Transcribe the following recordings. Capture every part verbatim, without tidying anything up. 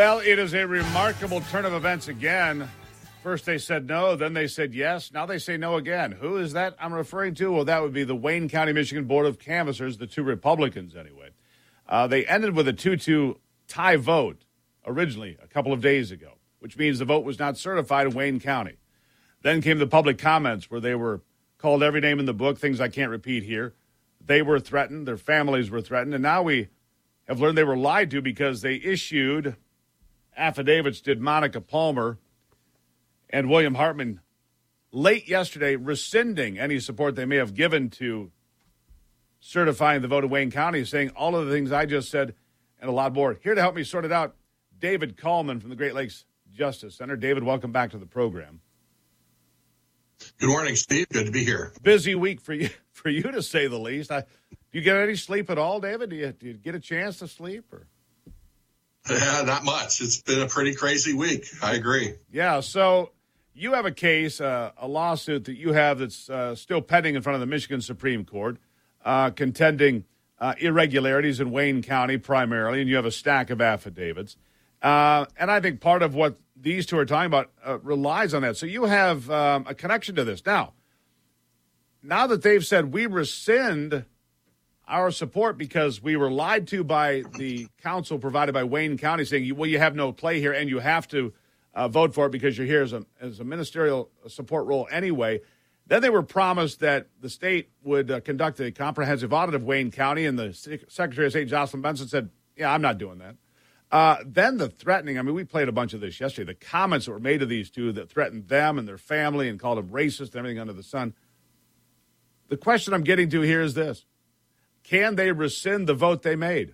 Well, it is a remarkable turn of events again. First they said no, then they said yes. Now they say no again. Who is that I'm referring to? Well, that would be the Wayne County, Michigan Board of Canvassers, the two Republicans anyway. Uh, they ended with a two two tie vote originally a couple of days ago, which means the vote was not certified in Wayne County. Then came the public comments where they were called every name in the book, things I can't repeat here. They were threatened. Their families were threatened. And now we have learned they were lied to because they issued affidavits, did Monica Palmer and William Hartman late yesterday, rescinding any support they may have given to certifying the vote in Wayne County, saying all of the things I just said and a lot more. Here to help me sort it out, David Kallman from the Great Lakes Justice Center. David, welcome back to the program. Good morning, Steve. Good to be here. Busy week for you, for you to say the least. I, do you get any sleep at all, David? Do you, do you get a chance to sleep? Or? Yeah, not much. It's been a pretty crazy week. I agree. Yeah, so you have a case, uh, a lawsuit that you have that's uh, still pending in front of the Michigan Supreme Court, uh, contending uh, irregularities in Wayne County primarily, and you have a stack of affidavits. Uh, and I think part of what these two are talking about uh, relies on that. So you have um, a connection to this. Now, now that they've said we rescind our support because we were lied to by the counsel provided by Wayne County saying, well, you have no play here and you have to uh, vote for it because you're here as a, as a ministerial support role anyway. Then they were promised that the state would uh, conduct a comprehensive audit of Wayne County, and the Secretary of State, Jocelyn Benson, said, yeah, I'm not doing that. Uh, then the threatening, I mean, we played a bunch of this yesterday, the comments that were made to these two that threatened them and their family and called them racist and everything under the sun. The question I'm getting to here is this. Can they rescind the vote they made?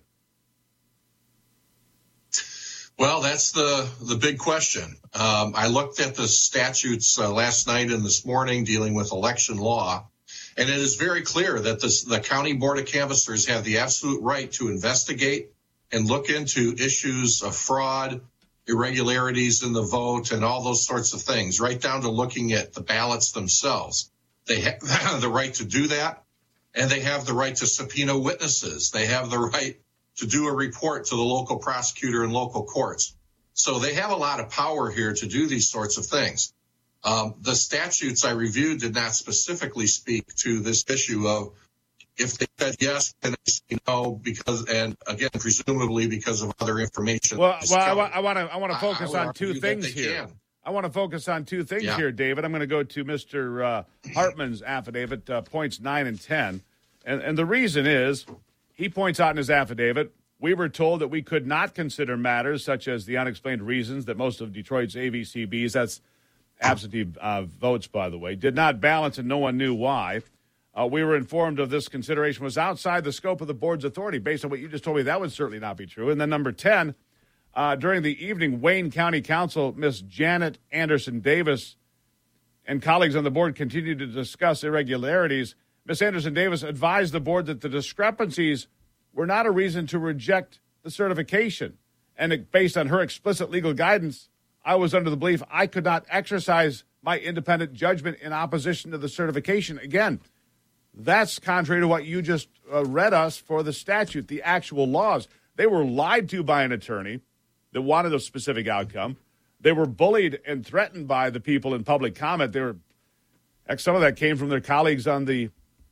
Well, that's the, the big question. Um, I looked at the statutes uh, last night and this morning dealing with election law, and it is very clear that this, the County Board of Canvassers have the absolute right to investigate and look into issues of fraud, irregularities in the vote, and all those sorts of things, right down to looking at the ballots themselves. They have the right to do that. And they have the right to subpoena witnesses. They have the right to do a report to the local prosecutor and local courts. So they have a lot of power here to do these sorts of things. Um, the statutes I reviewed did not specifically speak to this issue of if they said yes, can they say no, because, and again, presumably because of other information. Well, well I want to I want to focus on two things here. Can. I want to focus on two things yeah. here, David. I'm going to go to Mister Uh, Hartman's affidavit, uh, points nine and ten. And, and the reason is, he points out in his affidavit, we were told that we could not consider matters such as the unexplained reasons that most of Detroit's A V C Bs, that's absentee uh, votes, by the way, did not balance and no one knew why. Uh, we were informed of this consideration was outside the scope of the board's authority. Based on what you just told me, that would certainly not be true. And then number ten, Uh, during the evening, Wayne County Counsel, Miss Janet Anderson Davis, and colleagues on the board continued to discuss irregularities. Miss Anderson Davis advised the board that the discrepancies were not a reason to reject the certification. And it, based on her explicit legal guidance, I was under the belief I could not exercise my independent judgment in opposition to the certification. Again, that's contrary to what you just uh, read us for the statute, the actual laws. They were lied to by an attorney that wanted a specific outcome. They were bullied and threatened by the people in public comment. They were, some of that came from their colleagues on the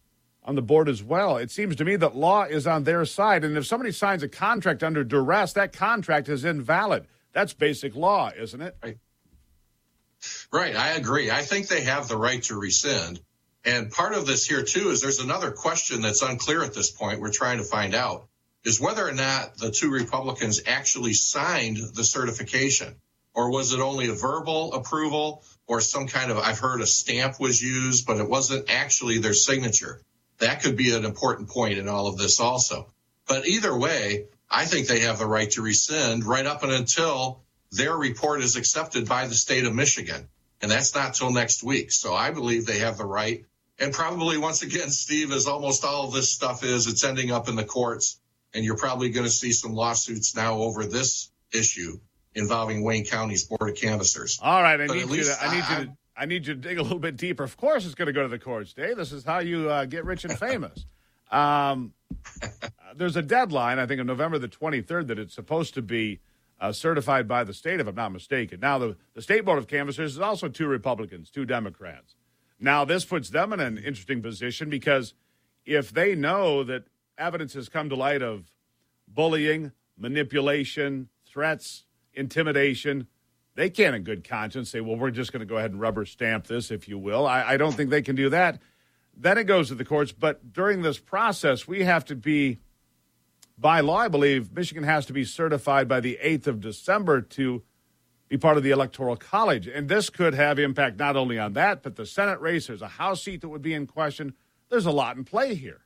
on the board as well. It seems to me that law is on their side, and if somebody signs a contract under duress, that contract is invalid. That's basic law, isn't it? Right. Right, I agree. I think they have the right to rescind. And part of this here, too, is there's another question that's unclear at this point we're trying to find out, is whether or not the two Republicans actually signed the certification, or was it only a verbal approval or some kind of, I've heard a stamp was used, but it wasn't actually their signature. That could be an important point in all of this also. But either way, I think they have the right to rescind right up and until their report is accepted by the state of Michigan. And that's not till next week. So I believe they have the right. And probably, once again, Steve, as almost all of this stuff is, it's ending up in the courts. And you're probably going to see some lawsuits now over this issue involving Wayne County's Board of Canvassers. All right, I need you to, I need you to, I need you to dig a little bit deeper. Of course, it's going to go to the courts, Dave. This is how you uh, get rich and famous. um, there's a deadline, I think, of November the twenty-third that it's supposed to be uh, certified by the state, if I'm not mistaken. Now, the, the State Board of Canvassers is also two Republicans, two Democrats. Now, this puts them in an interesting position because if they know that evidence has come to light of bullying, manipulation, threats, intimidation, they can't in good conscience say, well, we're just going to go ahead and rubber stamp this, if you will. I, I don't think they can do that. Then it goes to the courts. But during this process, we have to be, by law, I believe, Michigan has to be certified by the eighth of December to be part of the Electoral College. And this could have impact not only on that, but the Senate race. There's a House seat that would be in question. There's a lot in play here.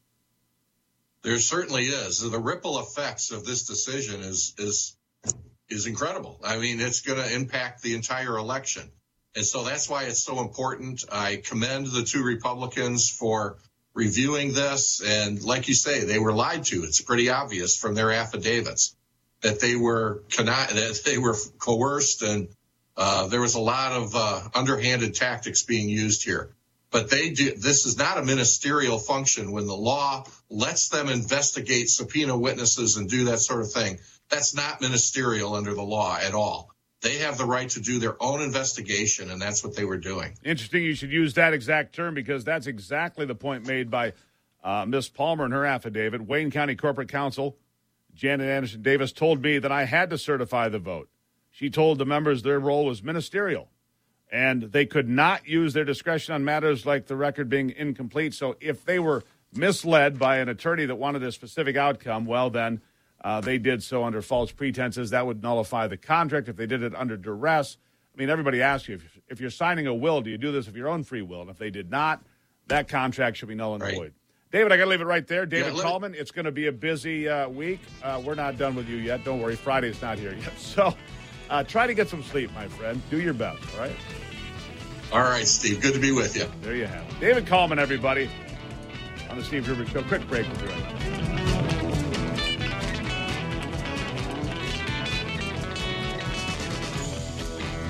There certainly is. The ripple effects of this decision is is is incredible. I mean, it's going to impact the entire election. And so that's why it's so important. I commend the two Republicans for reviewing this. And like you say, they were lied to. It's pretty obvious from their affidavits that they were that they were coerced, and uh, there was a lot of uh, underhanded tactics being used here. But they do. This is not a ministerial function. When the law lets them investigate, subpoena witnesses, and do that sort of thing, that's not ministerial under the law at all. They have the right to do their own investigation, and that's what they were doing. Interesting you should use that exact term, because that's exactly the point made by uh, Miz Palmer in her affidavit. Wayne County Corporate Counsel Janet Anderson Davis told me that I had to certify the vote. She told the members their role was ministerial, and they could not use their discretion on matters like the record being incomplete. So if they were misled by an attorney that wanted a specific outcome, well, then uh, they did so under false pretenses. That would nullify the contract. If they did it under duress, I mean, everybody asks you, if, if you're signing a will, do you do this of your own free will? And if they did not, that contract should be null and right. void. David, I got to leave it right there. David yeah, Kallman, it's going to be a busy uh, week. Uh, we're not done with you yet. Don't worry. Friday's not here yet. So uh, try to get some sleep, my friend. Do your best, all right? All right, Steve. Good to be with you. There you have it. David Kallman, everybody, on the Steve Gruber Show. Quick break. We'll be right back.